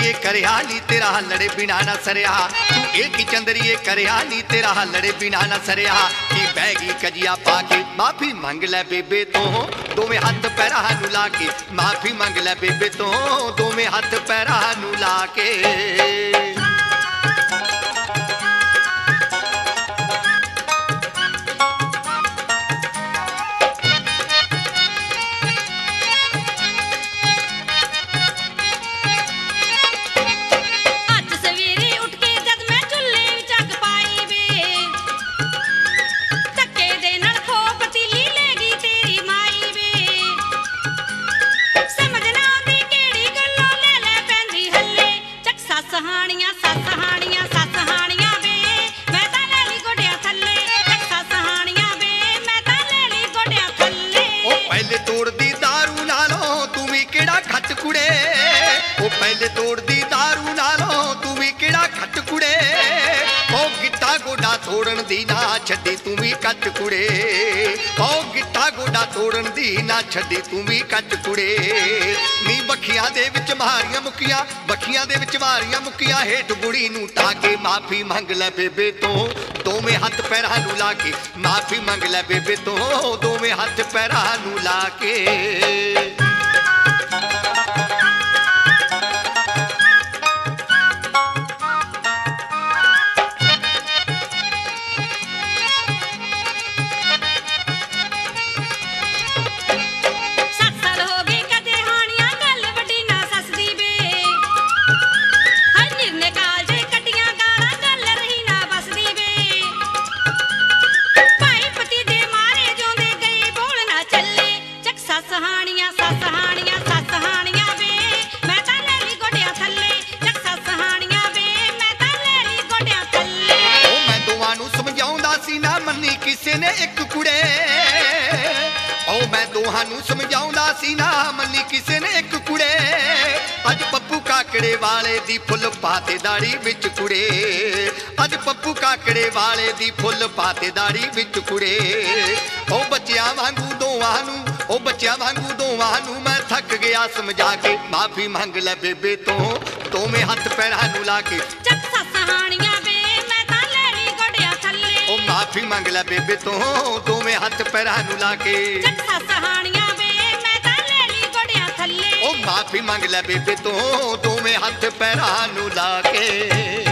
चंदरीए करिया नी तेरा लड़े बिना ना सरिया, तू एक चंदरीए करिया नी तेरा लड़े बिना ना सरिया। कि बैगी कजिया पाके माफी मंग ले बेबे तो, दोवें हाथ पैरा नू ला के माफी मंग ले बेबे तो, दोवें हाथ पैरा नू ला के। पहले तोड़ दी दारू नालों तू भी किड़ा खट कुड़े, ओ गिट्टा गोडा तोड़न दी ना छड्डी तू भी कट कुड़े, ओ गिट्टा गोडा तोड़न दी ना छड्डी तू भी कट कुड़े। नी बखियां दे विच मारियां मुकियां, बखियां दे विच मारियां मुकियां, हेठ बुड़ी नू टाके माफी मंग ले बेबे तो, दोवें हाथ पैरां नू ला के माफी मंग ले बेबे तो, दोवें हाथ पैरां नू ला के। किसे ने एक कुड़े, ओ मैं दोहानू समझाउंदा सी ना मन्नी किसे ने एक कुड़े। अज पप्पू काकड़े वाले दी फुल पाते दाड़ी विच कुड़े, अज पप्पू काकड़े वाले दी फुल पाते दाड़ी विच कुड़े। ओ बच्चियां वांगू दोहानू, ओ बच्चियां वांगू दोहानू मैं थक गया समझा के माफी मंग ले बेबे तो, दोवें हाथ पैरां नू ला के माफी मंग ले बेबे तो, दोवें हाथ पैरां नू ला के। ओ माफी मंग ले बेबे तो, दोवें हाथ पैरां नू ला के।